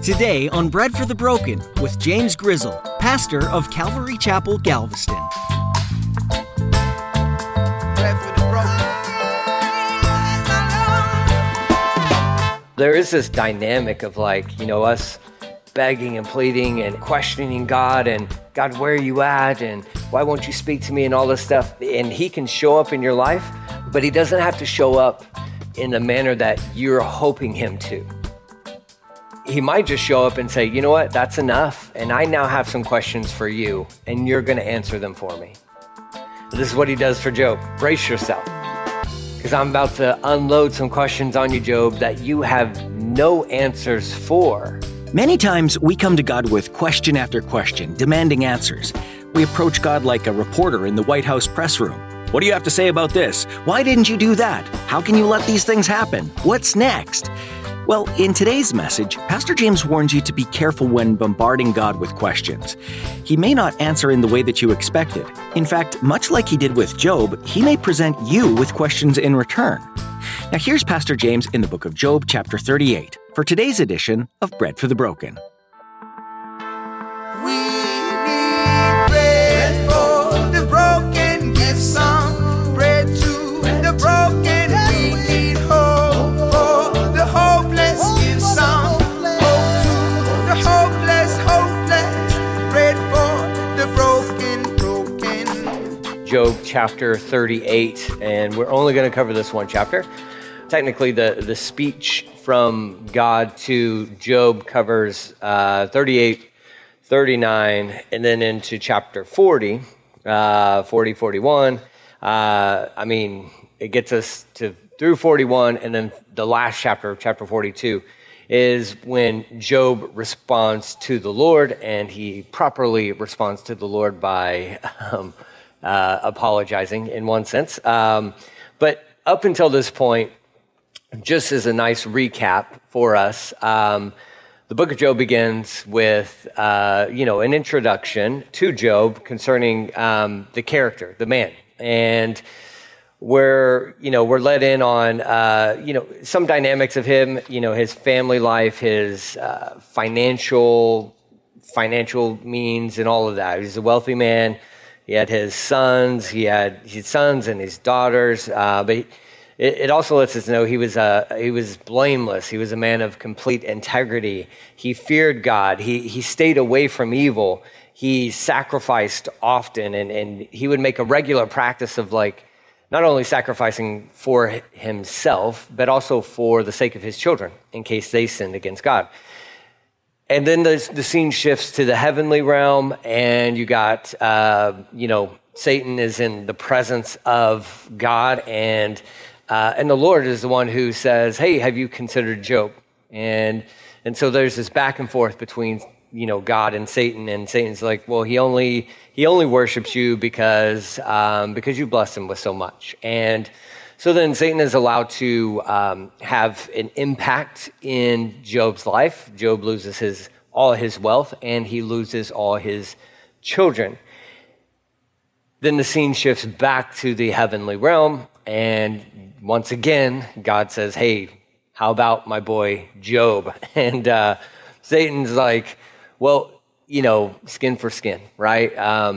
Today on Bread for the Broken with James Grizzle, pastor of Calvary Chapel, Galveston. Bread for the broken. There is this dynamic of us begging and pleading and questioning God and God, where are you at? And why won't you speak to me and all this stuff? And he can show up in your life, but he doesn't have to show up in the manner that you're hoping him to. He might just show up and say, you know what, that's enough. And I now have some questions for you and you're going to answer them for me. This is what he does for Job. Brace yourself, because I'm about to unload some questions on you, Job, that you have no answers for. Many times we come to God with question after question, demanding answers. We approach God like a reporter in the White House press room. What do you have to say about this? Why didn't you do that? How can you let these things happen? What's next? Well, in today's message, Pastor James warns you to be careful when bombarding God with questions. He may not answer in the way that you expected. In fact, much like he did with Job, he may present you with questions in return. Now here's Pastor James in the book of Job, chapter 38, for today's edition of Bread for the Broken. We need bread for the broken. Give some bread to the broken. We need hope for the hopeless. Give some hope to the hopeless. Bread for the broken. Job chapter 38, and we're only going to cover this one chapter. Technically, the speech from God to Job covers 38, 39, and then into chapter 40, 41. It gets us through 41, and then the last chapter, chapter 42, is when Job responds to the Lord, and he properly responds to the Lord by apologizing in one sense. But up until this point, just as a nice recap for us, the book of Job begins with, an introduction to Job concerning the character, the man. And we're led in on, some dynamics of him, his family life, his financial means and all of that. He's a wealthy man. He had his sons and his daughters, but it also lets us know he was blameless. He was a man of complete integrity. He feared God. He stayed away from evil. He sacrificed often, and he would make a regular practice of not only sacrificing for himself, but also for the sake of his children in case they sinned against God. And then the scene shifts to the heavenly realm, and you got, Satan is in the presence of God, and the Lord is the one who says, hey, have you considered Job? And so there's this back and forth between, God and Satan's like, well, he only worships you because you blessed him with so much. And so then Satan is allowed to have an impact in Job's life. Job loses all his wealth, and he loses all his children. Then the scene shifts back to the heavenly realm, and once again, God says, hey, how about my boy Job? And Satan's like, well, skin for skin, right?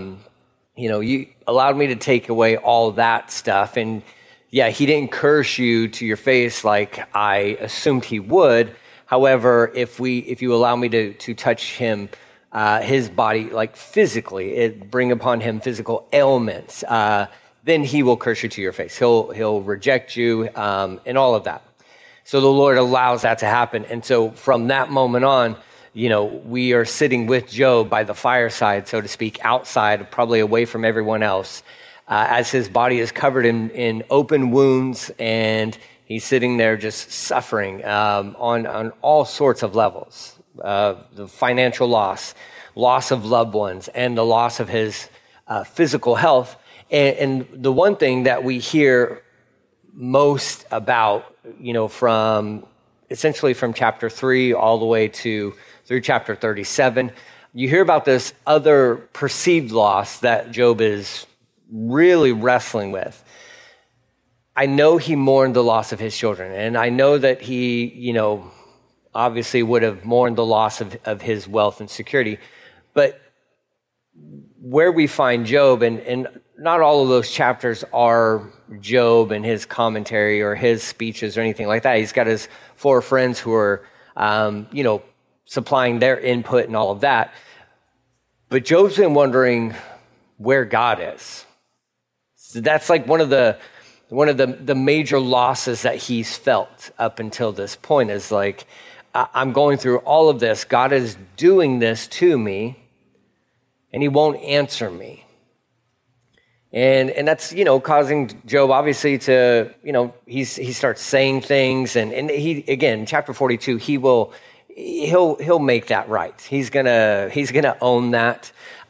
You allowed me to take away all that stuff. And yeah, he didn't curse you to your face like I assumed he would. However, if you allow me to touch him, his body, physically, bring upon him physical ailments, then he will curse you to your face. He'll reject you, and all of that. So the Lord allows that to happen. And so from that moment on, we are sitting with Job by the fireside, so to speak, outside, probably away from everyone else, as his body is covered in open wounds, and he's sitting there just suffering on all sorts of levels. The financial loss of loved ones, and the loss of his physical health. And the one thing that we hear most about, from chapter 3 all the way through chapter 37, you hear about this other perceived loss that Job is really wrestling with. I know he mourned the loss of his children, and I know that he, obviously would have mourned the loss of his wealth and security. But where we find Job, and not all of those chapters are Job and his commentary or his speeches or anything like that. He's got his 4 friends who are, supplying their input and all of that. But Job's been wondering where God is. So that's like one of the major losses that he's felt up until this point is like, I'm going through all of this. God is doing this to me, and he won't answer me. And that's, causing Job obviously to, he starts saying things, and he, again, chapter 42, he'll make that right. He's gonna own that.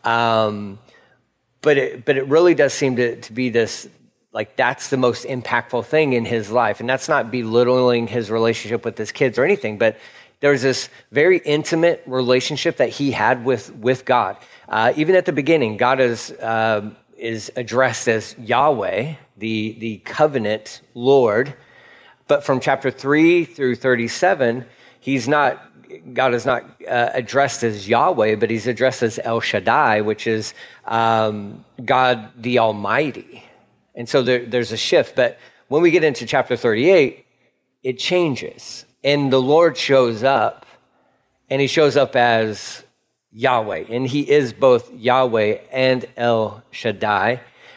But it really does seem to be this, like, that's the most impactful thing in his life. And that's not belittling his relationship with his kids or anything, but there's this very intimate relationship that he had with God. Even at the beginning, God is addressed as Yahweh, the covenant Lord. But from chapter 3 through 37, God is not addressed as Yahweh, but he's addressed as El Shaddai, which is God the Almighty. And so there's a shift. But when we get into chapter 38, it changes. And the Lord shows up, and he shows up as Yahweh. And he is both Yahweh and El Shaddai.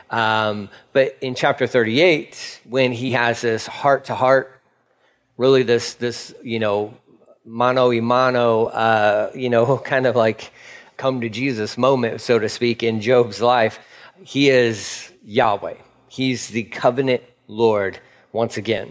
But in chapter 38, when he has this heart-to-heart, really this mano y mano, kind of like come to Jesus moment, so to speak, in Job's life, he is Yahweh. He's the covenant Lord once again.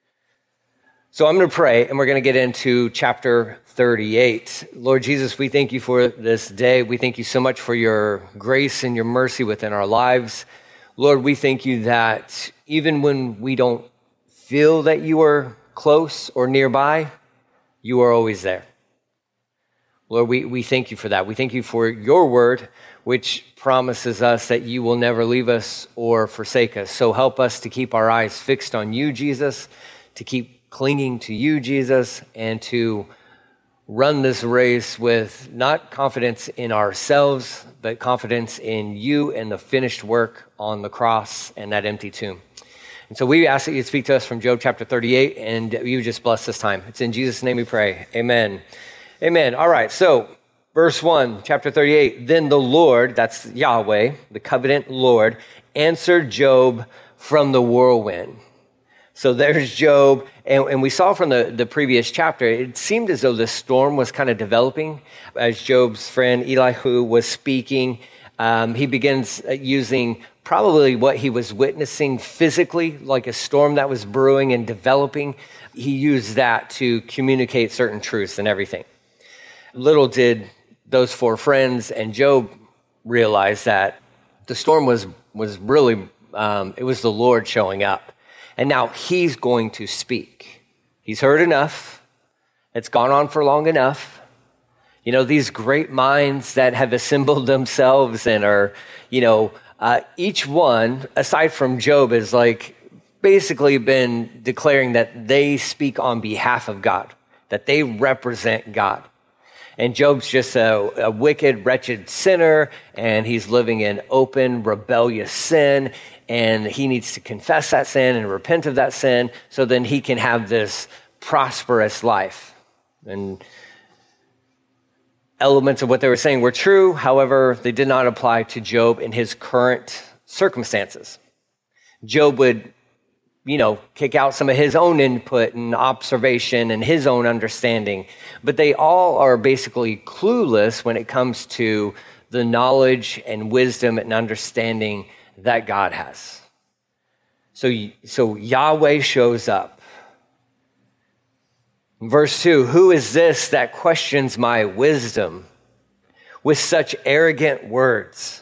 So I'm going to pray, and we're going to get into chapter 38. Lord Jesus, we thank you for this day. We thank you so much for your grace and your mercy within our lives. Lord, we thank you that even when we don't feel that you are close or nearby, you are always there. Lord, we thank you for that. We thank you for your word, which promises us that you will never leave us or forsake us. So help us to keep our eyes fixed on you, Jesus, to keep clinging to you, Jesus, and to run this race with not confidence in ourselves, but confidence in you and the finished work on the cross and that empty tomb. And so we ask that you speak to us from Job chapter 38, and you just bless this time. It's in Jesus' name we pray. Amen. Amen. All right, so verse 1, chapter 38. Then the Lord, that's Yahweh, the covenant Lord, answered Job from the whirlwind. So there's Job, and we saw from the previous chapter, it seemed as though the storm was kind of developing. As Job's friend Elihu was speaking, he begins using probably what he was witnessing physically, like a storm that was brewing and developing. He used that to communicate certain truths and everything. Little did those 4 friends and Job realize that the storm was really, it was the Lord showing up. And now he's going to speak. He's heard enough. It's gone on for long enough. These great minds that have assembled themselves and are, each one, aside from Job, is like basically been declaring that they speak on behalf of God, that they represent God. And Job's just a wicked, wretched sinner, and he's living in open, rebellious sin, and he needs to confess that sin and repent of that sin so then he can have this prosperous life. And elements of what they were saying were true. However, they did not apply to Job in his current circumstances. Job would, kick out some of his own input and observation and his own understanding. But they all are basically clueless when it comes to the knowledge and wisdom and understanding that God has. So Yahweh shows up. Verse 2, who is this that questions my wisdom with such arrogant words?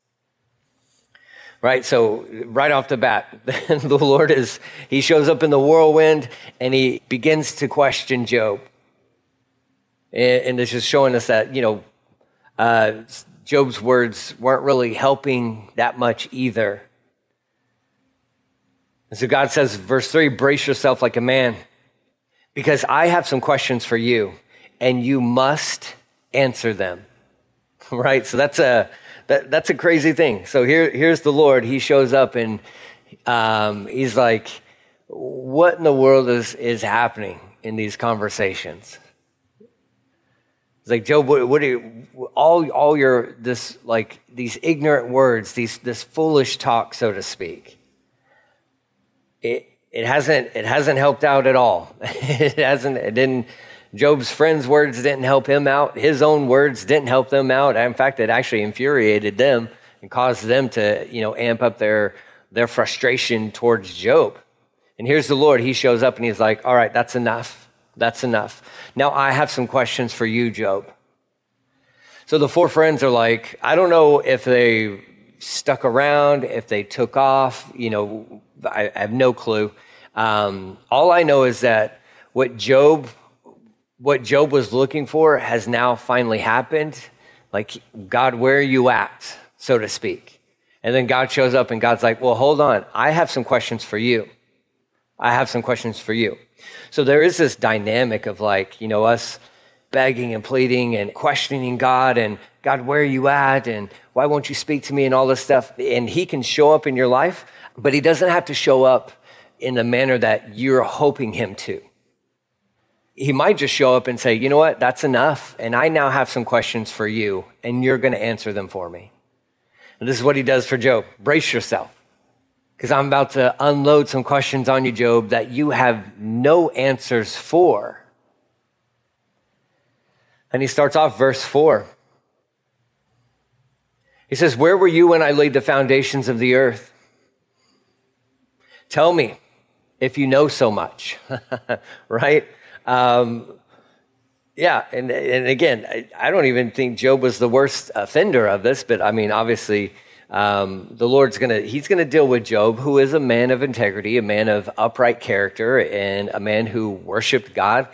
Right, so right off the bat, the Lord he shows up in the whirlwind and he begins to question Job. And this is showing us that, Job's words weren't really helping that much either. And so God says, verse 3, brace yourself like a man. because I have some questions for you, and you must answer them." Right? So that's a crazy thing. So here's the Lord. He shows up, and he's like, what in the world is happening in these conversations? It's like, "Job, what do you, all your, this, like, these ignorant words, this foolish talk, so to speak, it hasn't helped out at all." Job's friends' words didn't help him out. His own words didn't help them out. In fact, it actually infuriated them and caused them to, amp up their frustration towards Job. And here's the Lord. He shows up and he's like, "All right, that's enough. That's enough. Now I have some questions for you, Job." So the four friends are like, I don't know if they stuck around, if they took off, I have no clue. All I know is that what Job was looking for has now finally happened. Like, "God, where are you at?" so to speak. And then God shows up and God's like, "Well, hold on. I have some questions for you. I have some questions for you." So there is this dynamic of us begging and pleading and questioning God and, "God, where are you at? And why won't you speak to me?" and all this stuff. And he can show up in your life, but he doesn't have to show up in the manner that you're hoping him to. He might just show up and say, "You know what? That's enough. And I now have some questions for you, and you're going to answer them for me." And this is what he does for Job. Brace yourself, because I'm about to unload some questions on you, Job, that you have no answers for. And he starts off verse 4. He says, "Where were you when I laid the foundations of the earth? Tell me if you know so much." Right? Yeah, and again, I don't even think Job was the worst offender of this, but I mean, obviously, the Lord's he's gonna deal with Job, who is a man of integrity, a man of upright character, and a man who worshiped God.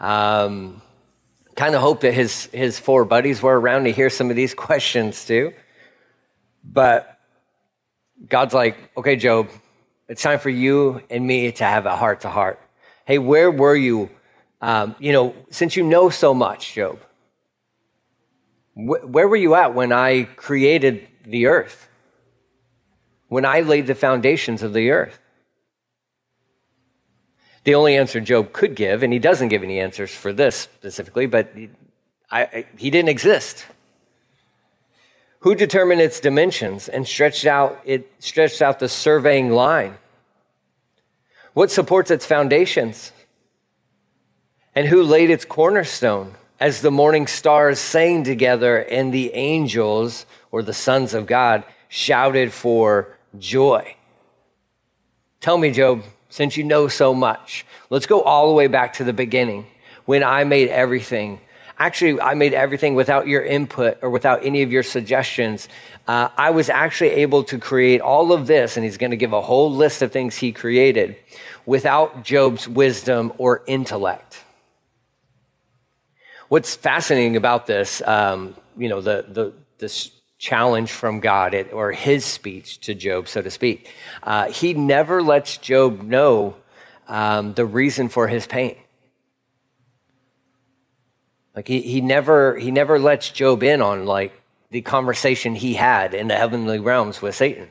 Kind of hope that his four buddies were around to hear some of these questions too. But God's like, "Okay, Job, it's time for you and me to have a heart-to-heart. Hey, where were you? Since you know so much, Job, where were you at when I created the earth? When I laid the foundations of the earth?" The only answer Job could give, and he doesn't give any answers for this specifically, but he didn't exist. "Who determined its dimensions and stretched out the surveying line? What supports its foundations? And who laid its cornerstone, as the morning stars sang together and the angels," or the sons of God, "shouted for joy?" Tell me, Job, since you know so much. Let's go all the way back to the beginning, when I made everything. Actually, I made everything without your input or without any of your suggestions. I was actually able to create all of this, and he's going to give a whole list of things he created without Job's wisdom or intellect. What's fascinating about this, this challenge from God, or his speech to Job, so to speak, he never lets Job know the reason for his pain. Like he never lets Job in on the conversation he had in the heavenly realms with Satan.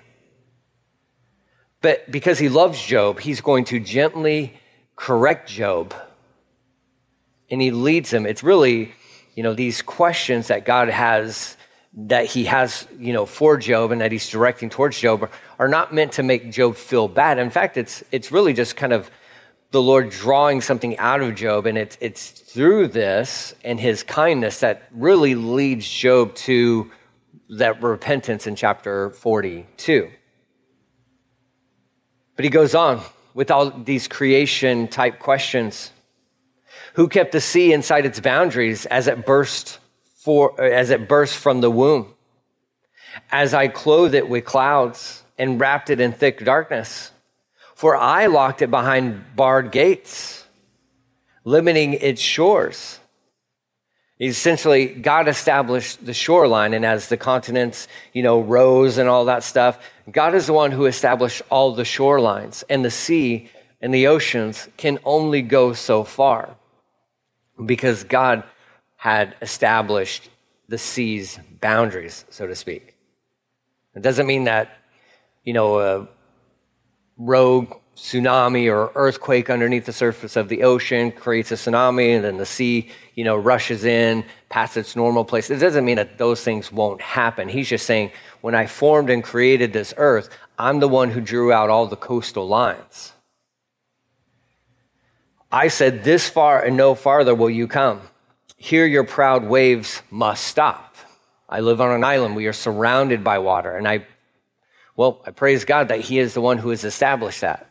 But because he loves Job, he's going to gently correct Job, and he leads him. It's really, these questions that God has, that he has, for Job and that he's directing towards Job are not meant to make Job feel bad. In fact, it's really just kind of the Lord drawing something out of Job, and it's through this and his kindness that really leads Job to that repentance in chapter 42. But he goes on with all these creation type questions. Who kept the sea inside its boundaries as it burst from the womb? As I clothed it with clouds and wrapped it in thick darkness. For I locked it behind barred gates, limiting its shores. Essentially, God established the shoreline, and as the continents, rose and all that stuff, God is the one who established all the shorelines, and the sea and the oceans can only go so far because God had established the sea's boundaries, so to speak. It doesn't mean that, a rogue tsunami or earthquake underneath the surface of the ocean creates a tsunami and then the sea, rushes in past its normal place. It doesn't mean that those things won't happen. He's just saying, when I formed and created this earth, I'm the one who drew out all the coastal lines. I said, this far and no farther will you come. Here your proud waves must stop. I live on an island. We are surrounded by water. And I praise God that he is the one who has established that.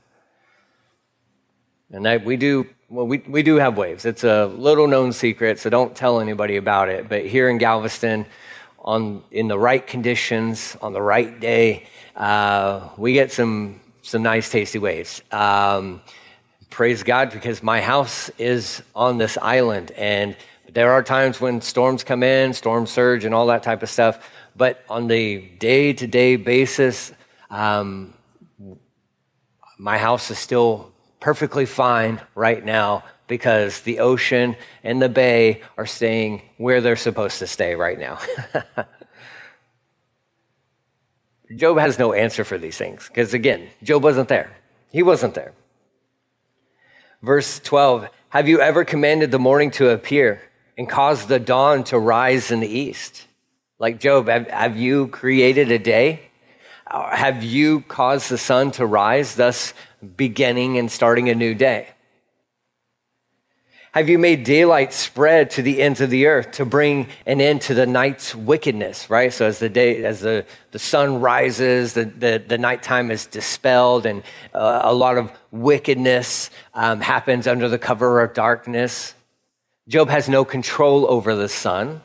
And we do have waves. It's a little known secret, so don't tell anybody about it. But here in Galveston, in the right conditions, on the right day, we get some nice, tasty waves. Praise God, because my house is on this island, and there are times when storms come in, storm surge, and all that type of stuff. But on the day-to-day basis, my house is still perfectly fine right now because the ocean and the bay are staying where they're supposed to stay right now. Job has no answer for these things because, again, Job wasn't there. He wasn't there. Verse 12, have you ever commanded the morning to appear and caused the dawn to rise in the east? Like Job, have you created a day? Have you caused the sun to rise, thus beginning and starting a new day? Have you made daylight spread to the ends of the earth to bring an end to the night's wickedness, right? So as the sun rises, the nighttime is dispelled and a lot of wickedness happens under the cover of darkness. Job has no control over the sun,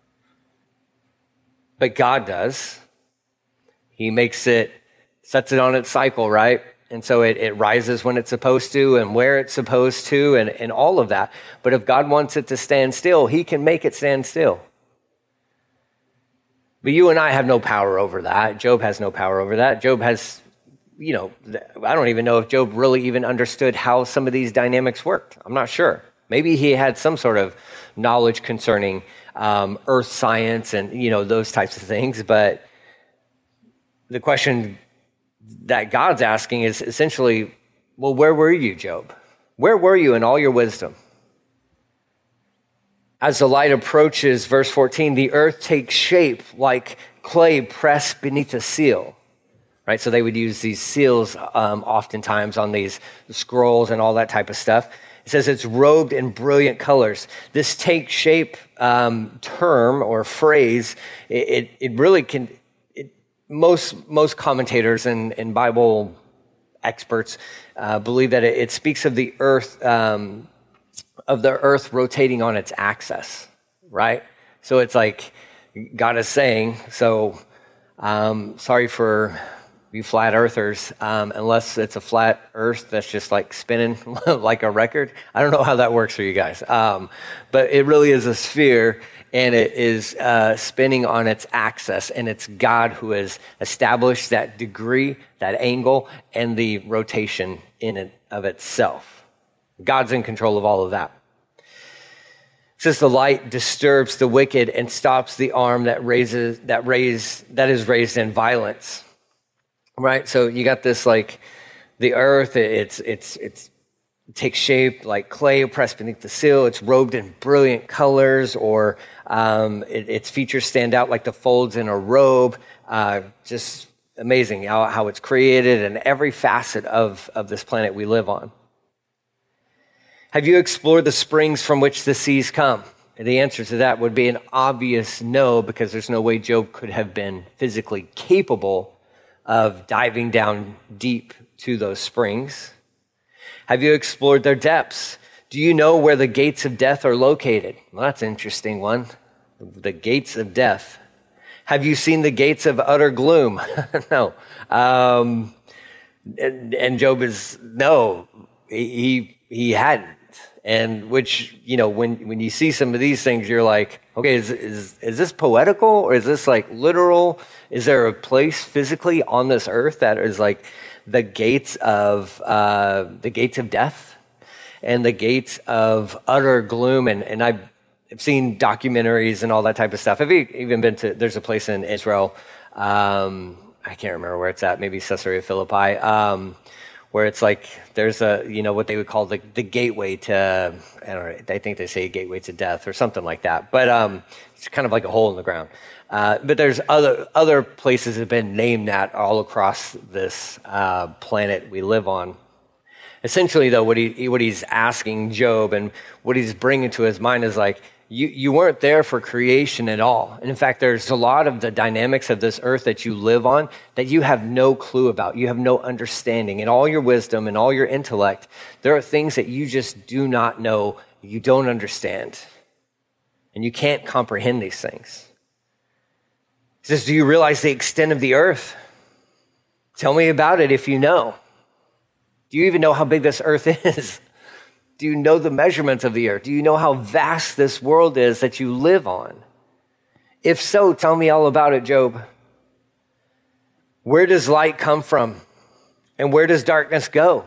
but God does. He sets it on its cycle, right? And so it rises when it's supposed to and where it's supposed to and all of that. But if God wants it to stand still, he can make it stand still. But you and I have no power over that. Job has no power over that. Job has, I don't even know if Job really even understood how some of these dynamics worked. I'm not sure. Maybe he had some sort of knowledge concerning earth science and, those types of things. But the question that God's asking is essentially, well, where were you, Job? Where were you in all your wisdom? As the light approaches, verse 14, the earth takes shape like clay pressed beneath a seal, right? So they would use these seals oftentimes on these scrolls and all that type of stuff. It says it's robed in brilliant colors. This take shape term or phrase, it really can... Most commentators and Bible experts believe that it speaks of the earth rotating on its axis, right? So it's like God is saying, sorry for you flat earthers, unless it's a flat earth that's just like spinning like a record. I don't know how that works for you guys, but it really is a sphere. And it is spinning on its axis, and it's God who has established that degree, that angle, and the rotation in and of itself. God's in control of all of that. It says the light disturbs the wicked and stops the arm that is raised in violence. Right? So you got this like the earth, it takes shape like clay pressed beneath the seal. It's robed in brilliant colors, or its features stand out like the folds in a robe. Just amazing how it's created and every facet of this planet we live on. Have you explored the springs from which the seas come? And the answer to that would be an obvious no, because there's no way Job could have been physically capable of diving down deep to those springs. Have you explored their depths? Do you know where the gates of death are located? Well, that's an interesting one. The gates of death. Have you seen the gates of utter gloom? No. And Job is, no, he hadn't. And which, when you see some of these things, you're like, okay, is this poetical or is this like literal? Is there a place physically on this earth that is like the gates of death and the gates of utter gloom. And I've seen documentaries and all that type of stuff. I've even been to, there's a place in Israel, I can't remember where it's at, maybe Caesarea Philippi, where it's like there's what they would call the gateway to, I don't know, I think they say gateway to death or something like that. But it's kind of like a hole in the ground. But there's other places that have been named that all across this planet we live on. Essentially, though, what he's asking Job and what he's bringing to his mind is like, you weren't there for creation at all. And in fact, there's a lot of the dynamics of this earth that you live on that you have no clue about. You have no understanding. In all your wisdom and all your intellect, there are things that you just do not know, you don't understand. And you can't comprehend these things. He says, do you realize the extent of the earth? Tell me about it if you know. Do you even know how big this earth is? Do you know the measurements of the earth? Do you know how vast this world is that you live on? If so, tell me all about it, Job. Where does light come from? And where does darkness go?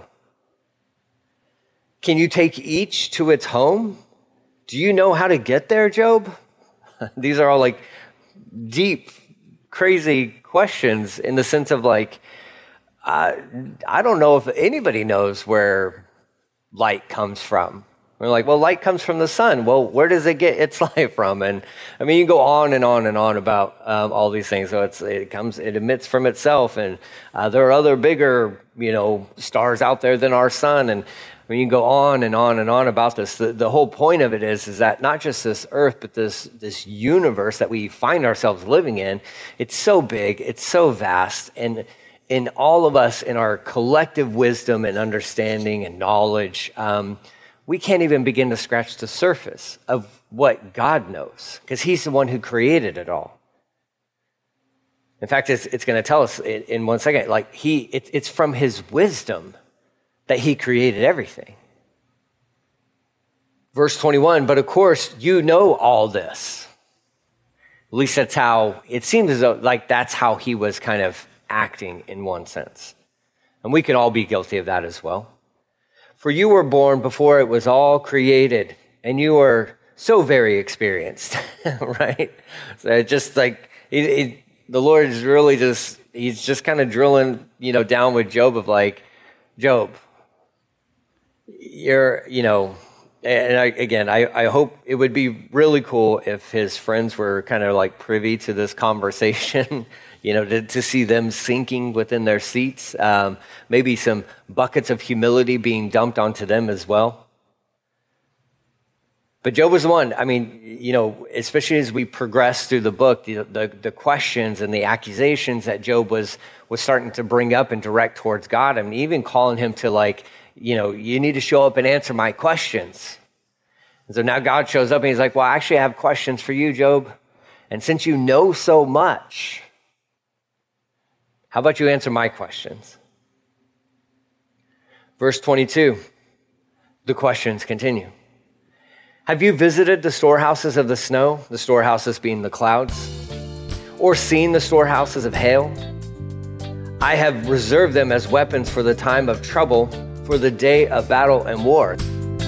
Can you take each to its home? Do you know how to get there, Job? These are all like deep, crazy questions in the sense of like, I don't know if anybody knows where light comes from. We're like, well, light comes from the sun. Well, where does it get its light from? And I mean, you go on and on and on about all these things. So it emits from itself. And there are other bigger, stars out there than our sun. And I mean, you can go on and on and on about this. The whole point of it is that not just this earth, but this universe that we find ourselves living in, it's so big, it's so vast. And in all of us, in our collective wisdom and understanding and knowledge, we can't even begin to scratch the surface of what God knows, because he's the one who created it all. In fact, it's going to tell us in 1 second, like it's from his wisdom that he created everything. Verse 21, but of course, you know all this. At least that's how, it seems as though like that's how he was kind of acting in one sense. And we can all be guilty of that as well. For you were born before it was all created, and you were so very experienced, right? So just like, the Lord is really he's just kind of drilling, down with Job of like, Job, you're, and I hope it would be really cool if his friends were kind of like privy to this conversation, to see them sinking within their seats, maybe some buckets of humility being dumped onto them as well. But Job was the one, I mean, especially as we progress through the book, the questions and the accusations that Job was starting to bring up and direct towards God, I mean, even calling him to like, you need to show up and answer my questions. And so now God shows up and he's like, well, actually I have questions for you, Job. And since you know so much, how about you answer my questions? Verse 22, the questions continue. Have you visited the storehouses of the snow, the storehouses being the clouds, or seen the storehouses of hail? I have reserved them as weapons for the time of trouble, for the day of battle and war.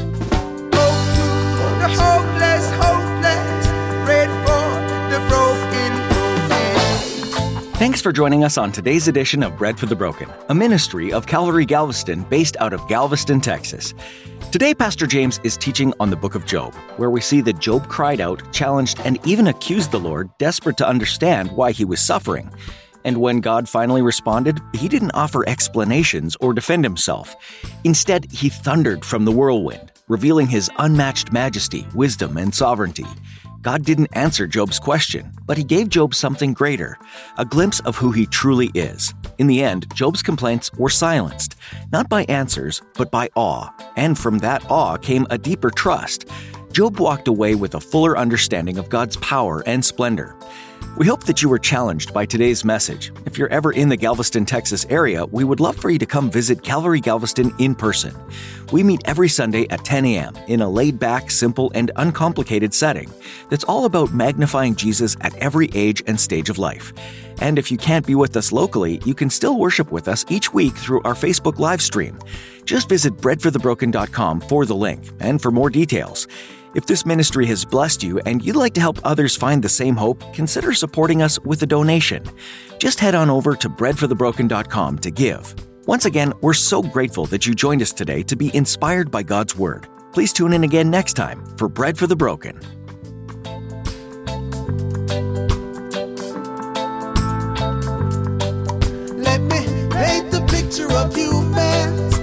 The hopeless, bread for the broken. Thanks for joining us on today's edition of Bread for the Broken, a ministry of Calvary Galveston based out of Galveston, Texas. Today, Pastor James is teaching on the book of Job, where we see that Job cried out, challenged, and even accused the Lord, desperate to understand why he was suffering. And when God finally responded, he didn't offer explanations or defend himself. Instead, he thundered from the whirlwind, revealing his unmatched majesty, wisdom, and sovereignty. God didn't answer Job's question, but he gave Job something greater, a glimpse of who he truly is. In the end, Job's complaints were silenced, not by answers, but by awe. And from that awe came a deeper trust. Job walked away with a fuller understanding of God's power and splendor. We hope that you were challenged by today's message. If you're ever in the Galveston, Texas area, we would love for you to come visit Calvary Galveston in person. We meet every Sunday at 10 a.m. in a laid-back, simple, and uncomplicated setting that's all about magnifying Jesus at every age and stage of life. And if you can't be with us locally, you can still worship with us each week through our Facebook live stream. Just visit breadforthebroken.com for the link and for more details. If this ministry has blessed you and you'd like to help others find the same hope, consider supporting us with a donation. Just head on over to breadforthebroken.com to give. Once again, we're so grateful that you joined us today to be inspired by God's Word. Please tune in again next time for Bread for the Broken. Let me paint the picture of humans.